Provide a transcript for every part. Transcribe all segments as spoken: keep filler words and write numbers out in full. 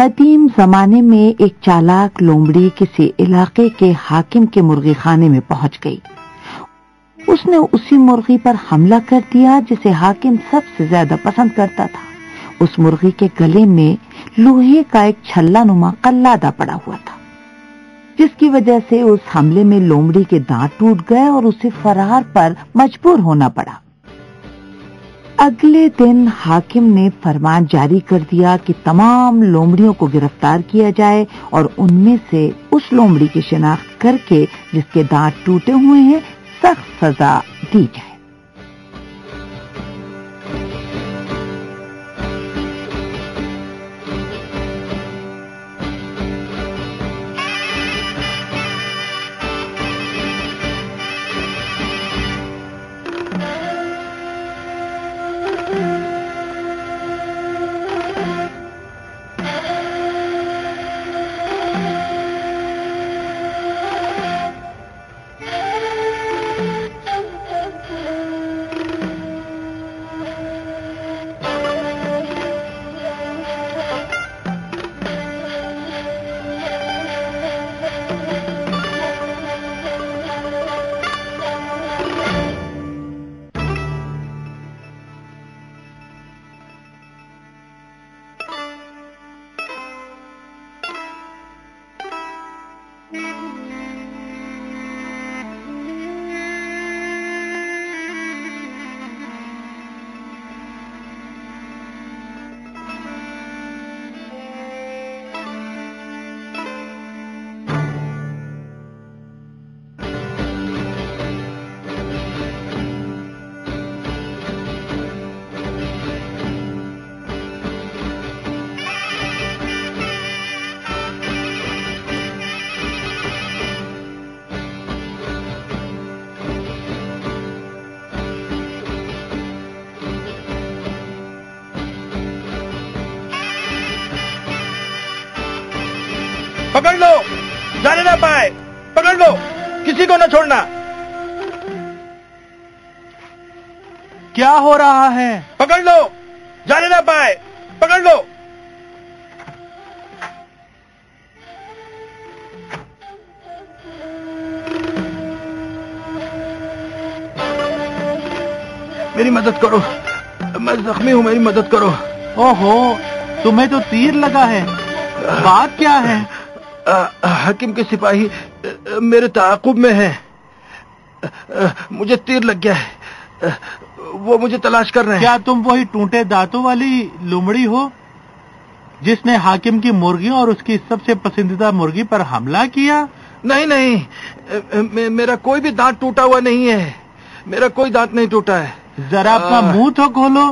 قدیم زمانے میں ایک چالاک لومڑی کسی علاقے کے حاکم کے مرغی خانے میں پہنچ گئی. اس نے اسی مرغی پر حملہ کر دیا جسے حاکم سب سے زیادہ پسند کرتا تھا. اس مرغی کے گلے میں لوہے کا ایک چھلا نما قلادہ پڑا ہوا تھا، جس کی وجہ سے اس حملے میں لومڑی کے دانت ٹوٹ گئے اور اسے فرار پر مجبور ہونا پڑا. اگلے دن حاکم نے فرمان جاری کر دیا کہ تمام لومڑیوں کو گرفتار کیا جائے اور ان میں سے اس لومڑی کی شناخت کر کے جس کے دانت ٹوٹے ہوئے ہیں سخت سزا دی جائے. پکڑ لو، جانے نہ پائے، پکڑ لو، کسی کو نہ چھوڑنا. کیا ہو رہا ہے؟ پکڑ لو، جانے نہ پائے، پکڑ لو. میری مدد کرو، میں زخمی ہوں، میری مدد کرو. اوہو، تمہیں تو تیر لگا ہے، بات کیا ہے؟ حاکم کے سپاہی میرے تعاقب میں ہیں، مجھے تیر لگ گیا ہے، وہ مجھے تلاش کر رہے ہیں. کیا تم وہی ٹونٹے دانتوں والی لومڑی ہو جس نے حاکم کی مرغیوں اور اس کی سب سے پسندیدہ مرغی پر حملہ کیا؟ نہیں نہیں، میرا کوئی بھی دانت ٹوٹا ہوا نہیں ہے، میرا کوئی دانت نہیں ٹوٹا ہے. ذرا اپنا منہ تو کھولو.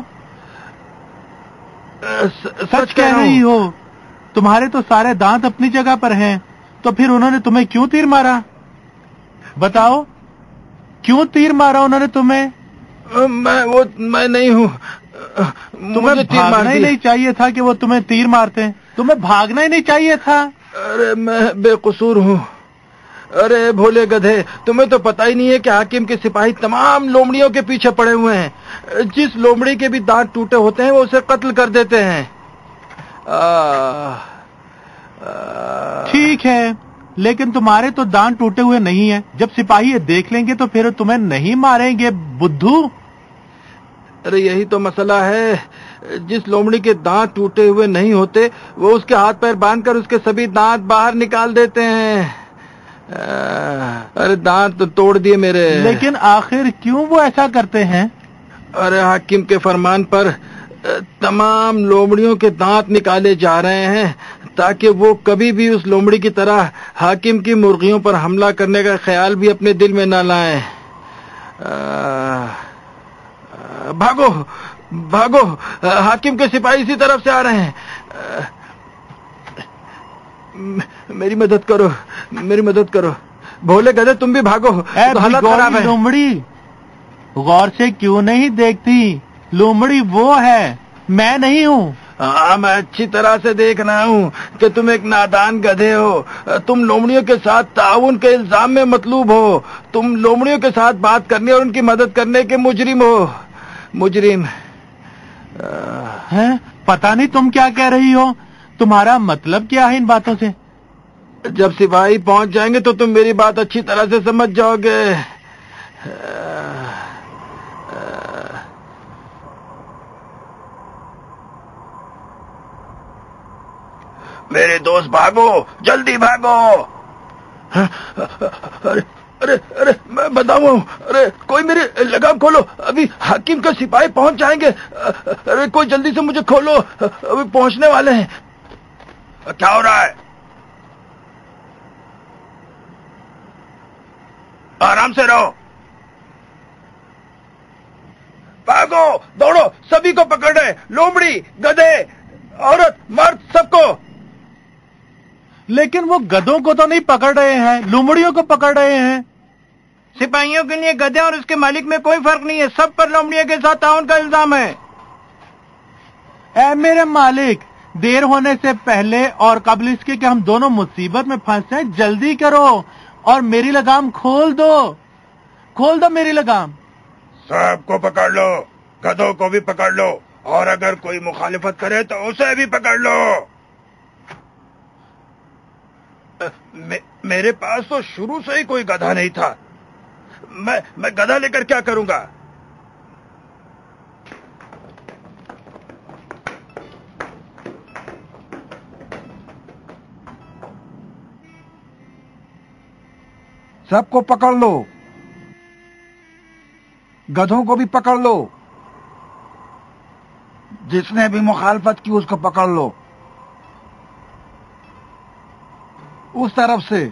سچ کہہ رہی ہو، تمہارے تو سارے دانت اپنی جگہ پر ہیں، تو پھر انہوں نے تمہیں کیوں تیر مارا؟ بتاؤ، کیوں تیر مارا انہوں نے تمہیں؟ میں وہ میں نہیں ہوں، تمہیں بھاگنا ہی نہیں چاہیے تھا کہ وہ تمہیں تیر مارتے، تمہیں بھاگنا ہی نہیں چاہیے تھا. ارے میں بے قصور ہوں. ارے بھولے گدھے، تمہیں تو پتہ ہی نہیں ہے کہ حاکم کے سپاہی تمام لومڑیوں کے پیچھے پڑے ہوئے ہیں. جس لومڑی کے بھی دانت ٹوٹے ہوتے ہیں وہ اسے قتل کر دیتے ہیں. ٹھیک ہے، لیکن تمہارے تو دانت ٹوٹے ہوئے نہیں ہیں. جب سپاہی یہ دیکھ لیں گے تو پھر تمہیں نہیں ماریں گے بدھو. ارے یہی تو مسئلہ ہے، جس لومڑی کے دانت ٹوٹے ہوئے نہیں ہوتے وہ اس کے ہاتھ پیر باندھ کر اس کے سبھی دانت باہر نکال دیتے ہیں. ارے دانت تو توڑ دیے میرے. لیکن آخر کیوں وہ ایسا کرتے ہیں؟ ارے حاکم کے فرمان پر تمام لومڑیوں کے دانت نکالے جا رہے ہیں تاکہ وہ کبھی بھی اس لومڑی کی طرح حاکم کی مرغیوں پر حملہ کرنے کا خیال بھی اپنے دل میں نہ لائیں. بھاگو بھاگو، حاکم کے سپاہی اسی طرف سے آ رہے ہیں. میری مدد کرو، میری مدد کرو. بھولے گدھے تم بھی بھاگو، حالت خراب ہے. لومڑی غور سے کیوں نہیں دیکھتی؟ لومڑی وہ ہے، میں نہیں ہوں. ہاں میں اچھی طرح سے دیکھ رہا ہوں کہ تم ایک نادان گدھے ہو. تم لومڑیوں کے ساتھ تعاون کے الزام میں مطلوب ہو. تم لومڑیوں کے ساتھ بات کرنے اور ان کی مدد کرنے کے مجرم ہو. مجرم. پتہ نہیں تم کیا کہہ رہی ہو. تمہارا مطلب کیا ہے ان باتوں سے؟ جب سپاہی پہنچ جائیں گے تو تم میری بات اچھی طرح سے سمجھ جاؤ گے. میرے دوست بھاگو، جلدی بھاگو. ارے ارے ارے میں بتاؤں، ارے کوئی میری لگام کھولو، ابھی حاکم کے سپاہی پہنچ جائیں گے. ارے کوئی جلدی سے مجھے کھولو، ابھی پہنچنے والے ہیں. کیا ہو رہا ہے؟ آرام سے رہو. بھاگو، دوڑو، سبھی کو پکڑ رہے، لومڑی، گدھے، عورت، مرد، سب کو. لیکن وہ گدھوں کو تو نہیں پکڑ رہے ہیں، لومڑیوں کو پکڑ رہے ہیں. سپاہیوں کے لیے گدھے اور اس کے مالک میں کوئی فرق نہیں ہے، سب پر لومڑیوں کے ساتھ تعاون کا الزام ہے. اے میرے مالک، دیر ہونے سے پہلے اور قبل اس کے کہ ہم دونوں مصیبت میں پھنس جائیں، جلدی کرو اور میری لگام کھول دو. کھول دو میری لگام. سب کو پکڑ لو، گدھوں کو بھی پکڑ لو، اور اگر کوئی مخالفت کرے تو اسے بھی پکڑ لو. میرے پاس تو شروع سے ہی کوئی گدھا نہیں تھا، میں میں گدھا لے کر کیا کروں گا؟ سب کو پکڑ لو، گدھوں کو بھی پکڑ لو، جس نے بھی مخالفت کی اس کو پکڑ لو. اس طرف سے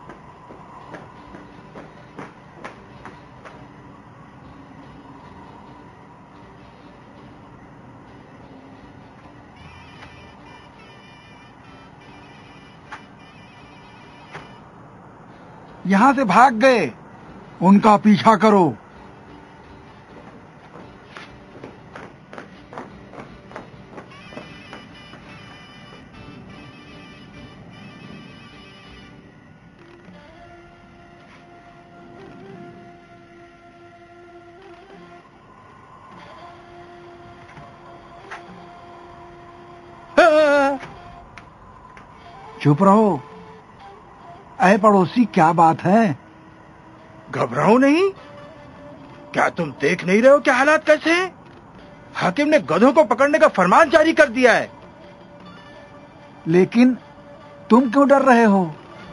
یہاں سے بھاگ گئے، ان کا پیچھا کرو. چپ رہو. اے پڑوسی، کیا بات ہے؟ گھبراؤ نہیں. کیا تم دیکھ نہیں رہے ہو کہ حالات کیسے ہیں؟ حاکم نے گدھوں کو پکڑنے کا فرمان جاری کر دیا ہے. لیکن تم کیوں ڈر رہے ہو؟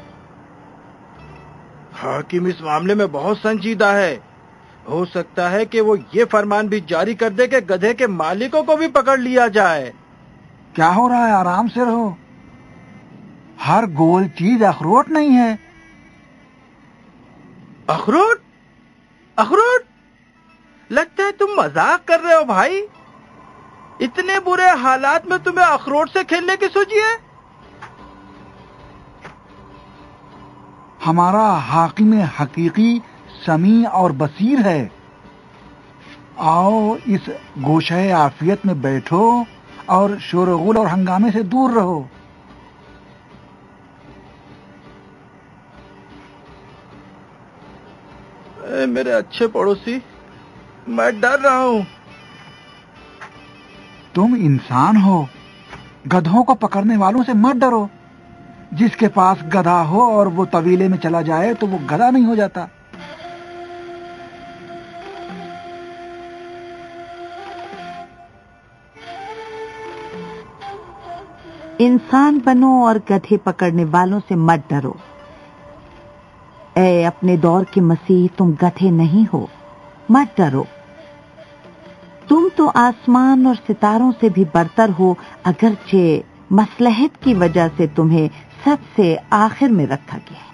حاکم اس معاملے میں بہت سنجیدہ ہے. ہو سکتا ہے کہ وہ یہ فرمان بھی جاری کر دے کہ گدھے کے مالکوں کو بھی پکڑ لیا جائے. کیا ہو رہا ہے؟ آرام سے رہو. ہر گول چیز اخروٹ نہیں ہے. اخروٹ؟ اخروٹ؟ لگتا ہے تم مذاق کر رہے ہو بھائی. اتنے برے حالات میں تمہیں اخروٹ سے کھیلنے کی سوچی ہے؟ ہمارا حاکم حقیقی سمیع اور بصیر ہے. آؤ اس گوشہ عافیت میں بیٹھو اور شور و غل اور ہنگامے سے دور رہو. اے میرے اچھے پڑوسی، میں ڈر رہا ہوں. تم انسان ہو، گدھوں کو پکڑنے والوں سے مت ڈرو. جس کے پاس گدھا ہو اور وہ طویلے میں چلا جائے تو وہ گدھا نہیں ہو جاتا. انسان بنو اور گدھے پکڑنے والوں سے مت ڈرو. اے اپنے دور کے مسیح، تم گدھے نہیں ہو، مت ڈرو. تم تو آسمان اور ستاروں سے بھی برتر ہو، اگرچہ مصلحت کی وجہ سے تمہیں سب سے آخر میں رکھا گیا ہے.